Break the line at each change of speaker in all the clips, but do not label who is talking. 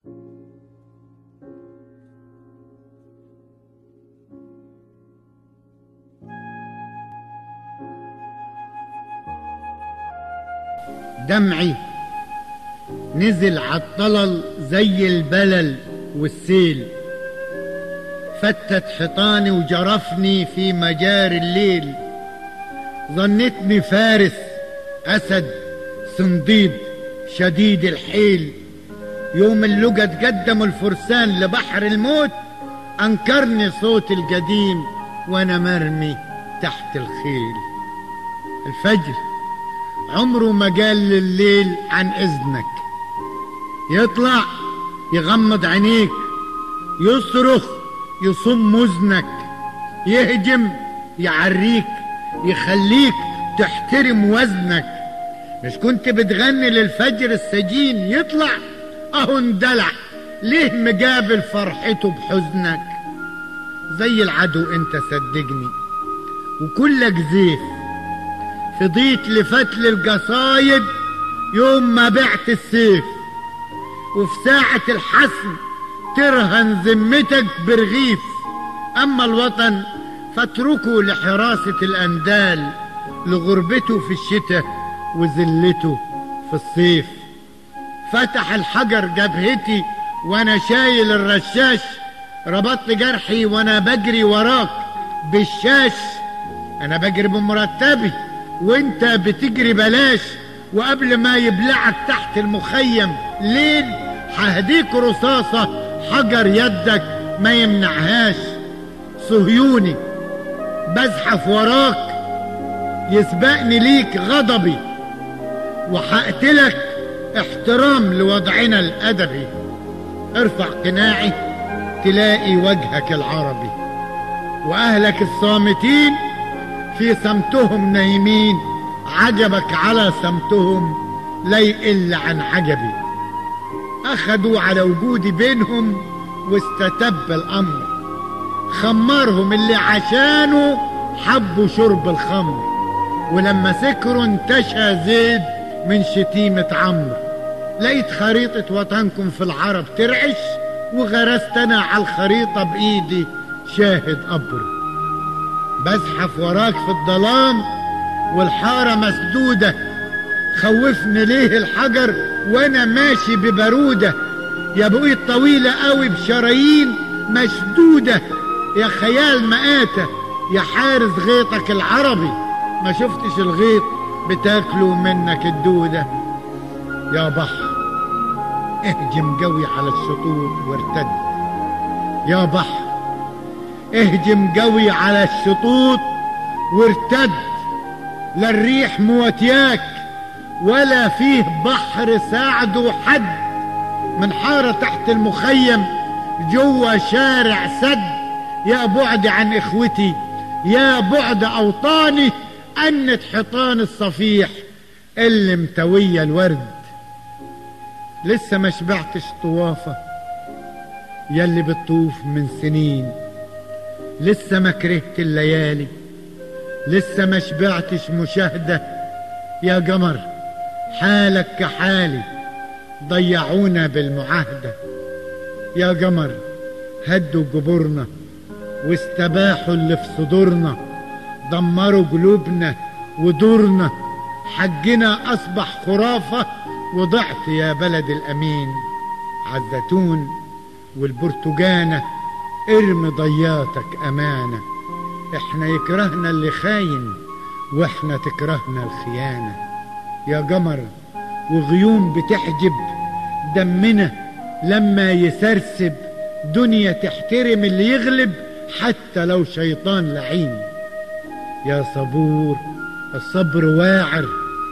دمعي نزل عالطلل زي البلل والسيل، فتت حيطاني وجرفني في مجاري الليل. ظنتني فارس أسد صنديد شديد الحيل، يوم اللقى تقدموا الفرسان لبحر الموت، أنكرني صوت القديم وأنا مرمي تحت الخيل. الفجر عمره ما قال لليل عن إذنك، يطلع يغمض عينيك، يصرخ يصم وزنك، يهجم يعريك، يخليك تحترم وزنك. مش كنت بتغني للفجر السجين يطلع؟ اهو اندلع، ليه مقابل فرحته بحزنك؟ زي العدو انت صدقني، وكلك زيف، فضيت لفتل القصايد يوم ما بعت السيف، وفي ساعة الحسم ترهن ذمتك برغيف. اما الوطن فاتركه لحراسة الاندال، لغربته في الشتاء وذلته في الصيف. فتح الحجر جبهتي وانا شايل الرشاش، ربطت جرحي وانا بجري وراك بالشاش. انا بجري بمرتبي وانت بتجري بلاش، وقبل ما يبلعك تحت المخيم ليل، ههديك رصاصة حجر يدك ما يمنعهاش. صهيوني بزحف وراك يسبقني ليك غضبي، وحقتلك احترام لوضعنا الأدبي. ارفع قناعي تلاقي وجهك العربي، وأهلك الصامتين في صمتهم نايمين، عجبك على صمتهم لا يقل عن عجبي. أخدوا على وجودي بينهم واستتب الأمر، خمرهم اللي عشانه حبوا شرب الخمر، ولما سكروا انتشى زيد من شتيمة عمرو. لقيت خريطة وطنكم في العرب ترعش، وغرست أنا على الخريطة بإيدي شاهد قبر. بزحف وراك في الظلام والحارة مسدودة، خوفني ليه الحجر وانا ماشي ببرودة. يا بقيت طويلة قوي بشرايين مشدودة، يا خيال مآتة يا حارس غيطك العربي، ما شفتش الغيط بتاكلوا منك الدودة. يا بحر اهجم قوي على الشطوط وارتد، يا بحر اهجم قوي على الشطوط وارتد. لا الريح موتياك ولا فيه بحر ساعده حد، من حارة تحت المخيم جوا شارع سد. يا بعد عن اخوتي يا بعد اوطاني، انت حيطان الصفيح اللي متوية الورد. لسه ما شبعتش طوافة يلي بتطوف من سنين، لسه ما كرهت الليالي، لسه ما شبعتش مشاهدة. يا قمر حالك كحالي ضيعونا بالمعاهدة. يا قمر هدوا جبورنا واستباحوا اللي في صدورنا، دمروا قلوبنا ودورنا، حجنا أصبح خرافة وضعت يا بلد الأمين. عالزيتون والبرتقانة ارمي ضياتك أمانة، احنا يكرهنا اللي خاين واحنا تكرهنا الخيانة. يا قمر وغيوم بتحجب دمنا لما يسرسب، دنيا تحترم اللي يغلب حتى لو شيطان لعين. يا صبور الصبر واعر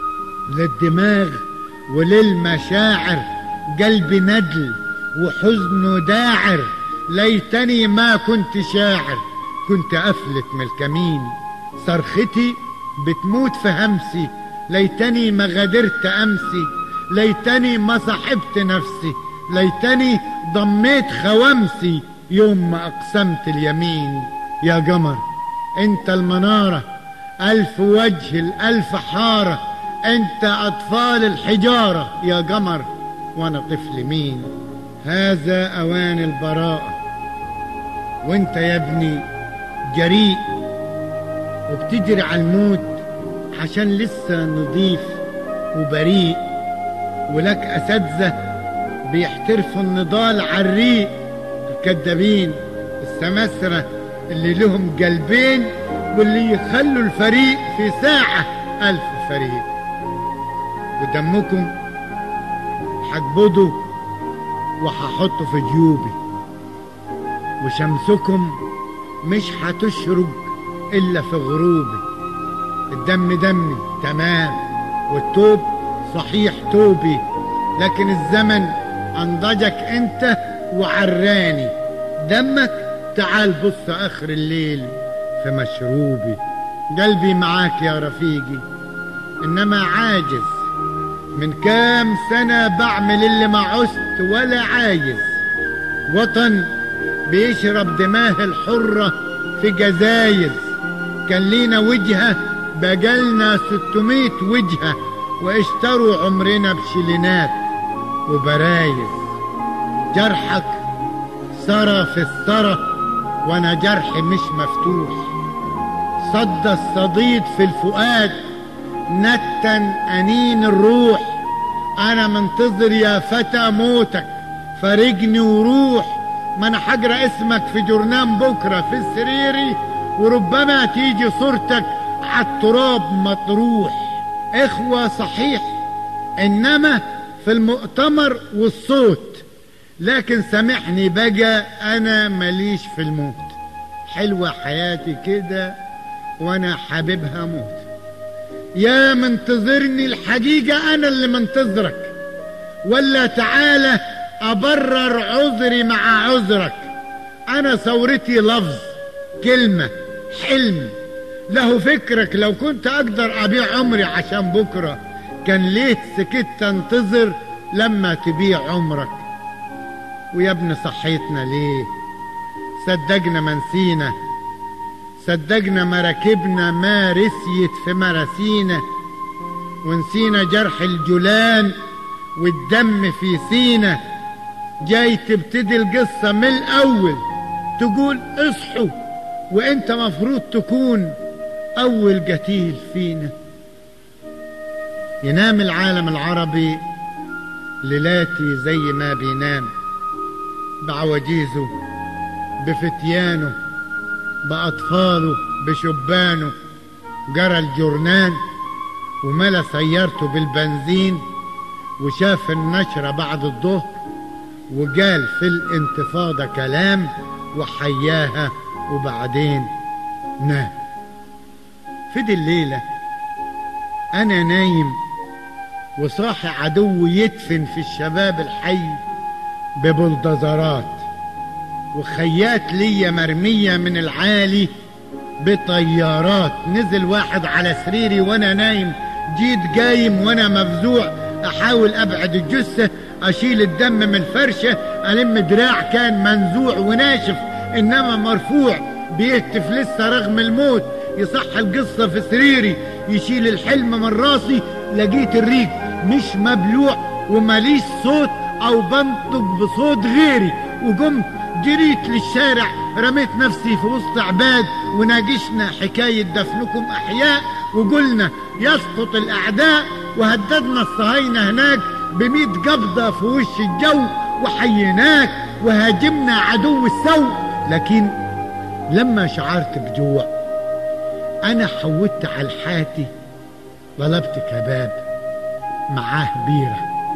للدماغ وللمشاعر، قلبي ندل وحزنه داعر. ليتني ما كنت شاعر، كنت أفلت من الكمين. صرختي بتموت في همسي، ليتني ما غادرت أمسي، ليتني ما صاحبت نفسي، ليتني ضميت خوامسي يوم ما أقسمت اليمين. يا قمر انت المنارة، ألف وجه الألف حارة، انت أطفال الحجارة. يا قمر وانا طفل مين؟ هذا أوان البراءة، وانت يا ابني جريء وبتجري على الموت عشان لسه نضيف وبريء، ولك أساتذة بيحترفوا النضال عالريق، الكدابين السماسرة اللي لهم قلبين واللي يخلوا الفريق في ساعة 1000 فريق. ودمكم حقبضوا وححطه في جيوبي، وشمسكم مش هتشرق إلا في غروبي. الدم دمي تمام، والتوب صحيح توبي، لكن الزمن أنضجك أنت وعراني. دمك تعال بص آخر الليل في مشروبي. قلبي معاك يا رفيقي، إنما عاجز من كام سنة بعمل اللي ما عزت ولا عايز. وطن بيشرب دماه الحرة في جزايز، كان لينا وجهة بقالنا 600 وجهة، واشتروا عمرنا بشلينات وبرايز. جرحك سرى في الثرى وانا جرحي مش مفتوح، صدى الصديد في الفؤاد نتن أنين الروح. أنا منتظر يا فتى موتك، فارجني وروح، ما أنا حجر اسمك في جرنان بكرة في سريري، وربما تيجي صورتك عالتراب مطروح. إخوة صحيح، إنما في المؤتمر والصوت، لكن سامحني بقى أنا ماليش في الموت. حلوة حياتي كده وأنا حاببها موت. يا منتظرني الحقيقة أنا اللي منتظرك، ولا تعالى أبرر عذري مع عذرك. أنا ثورتي لفظ كلمة حلم له فكرك. لو كنت أقدر أبيع عمري عشان بكرة، كان ليه سكت تنتظر لما تبيع عمرك؟ ويا ابن صحيتنا ليه؟ صدقنا ما نسينا، صدقنا مراكبنا ما رسيت في مراسينا، ونسينا جرح الجولان والدم في سينا. جاي تبتدي القصة من الأول، تقول اصحوا وانت مفروض تكون أول قتيل فينا. ينام العالم العربي ليلاتي زي ما بينام، بعواجيزه بفتيانه بأطفاله بشبانه. جرى الجرنان وملا سيارته بالبنزين، وشاف النشرة بعد الظهر، وقال في الانتفاضة كلام وحياها، وبعدين نام. في دي الليلة أنا نايم وصاحي عدو يدفن في الشباب الحي ببلدزرات، وخيات ليا مرمية من العالي بطيارات. نزل واحد على سريري وانا نايم، جيت قايم وانا مفزوع، احاول ابعد الجثة، اشيل الدم من الفرشة، الم دراع كان منزوع وناشف انما مرفوع بيهتف لسه رغم الموت. يصح القصة في سريري، يشيل الحلم من راسي، لقيت الريق مش مبلوع وماليش صوت او بنطق بصوت غيري، وقمت جريت للشارع، رميت نفسي في وسط عباد، وناقشنا حكاية دفنكم أحياء، وقلنا يسقط الأعداء، وهددنا الصهاينة هناك ب100 قبضة في وش الجو، وحيناك وهاجمنا عدو السوء. لكن لما شعرت بجوع أنا حودت على الحاتي، طلبت كباب معاه بيرة.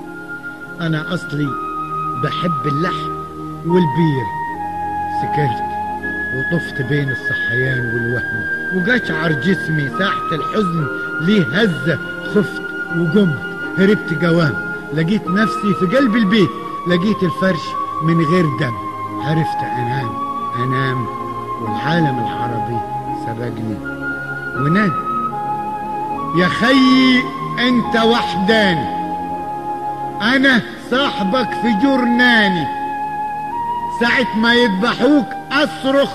أنا أصلي بحب اللحم والبير. سكرت وطفت بين الصحيان والوهم، وقشعر جسمي ساحة الحزن ليه هزة. خفت وقمت، هربت قوام، لقيت نفسي في قلب البيت، لقيت الفرش من غير دم. عرفت أنام والعالم العربي سبقني ونام. يا خيي انت وحداني، انا صاحبك في جرناني، ساعة ما يذبحوك أصرخ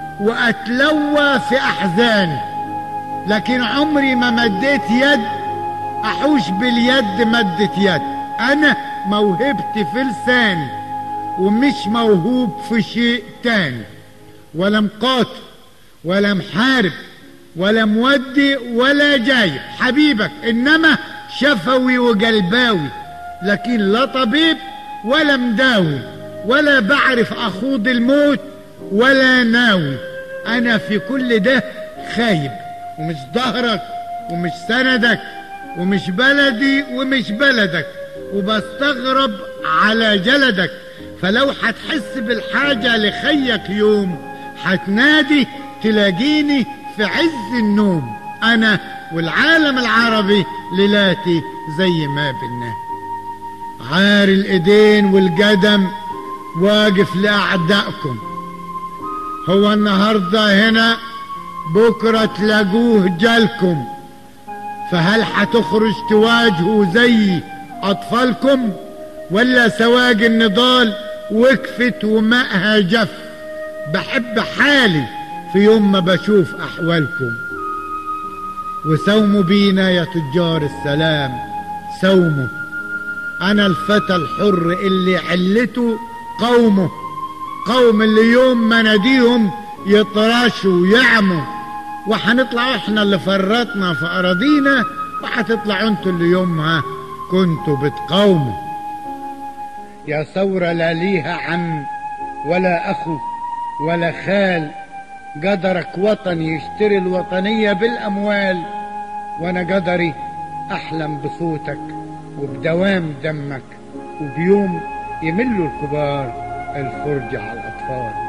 وأتلوى في أحزاني، لكن عمري ما مديت يد أحوش باليد مدت يد. أنا موهبتي في لساني، ومش موهوب في شيء تاني، ولا مقاتل ولا محارب ولا مودي ولا جايب حبيبك، انما شفوي وقلباوي، لكن لا طبيب ولا مداوي، ولا بعرف اخوض الموت ولا ناوي. انا في كل ده خايب، ومش ظهرك ومش سندك ومش بلدي ومش بلدك، وبستغرب على جلدك. فلو هتحس بالحاجة لخيك يوم، هتنادي تلاقيني في عز النوم. انا والعالم العربي ليلاتي زي ما بناه، عار الايدين والقدم واقف لاعدائكم. هو النهارده هنا، بكره تلاقوه جالكم. فهل هتخرج تواجهوا زي اطفالكم، ولا سواق النضال وقفت وماءها جف؟ بحب حالي في يوم ما بشوف احوالكم. وسوموا بينا يا تجار السلام، سوموا. انا الفتى الحر اللي علته قومه، قوم اللي يوم ما ناديهم يطرشوا ويعموا. وحنطلع احنا اللي فرطنا في اراضينا، وحتطلعوا انتوا اللي يومها كنتوا بتقاوموا. يا ثورة لا ليها عم ولا اخو ولا خال، قدرك وطن يشتري الوطنية بالاموال. وانا قدري احلم بصوتك وبدوام دمك، وبيوم يملوا الكبار الفرجة على الاطفال.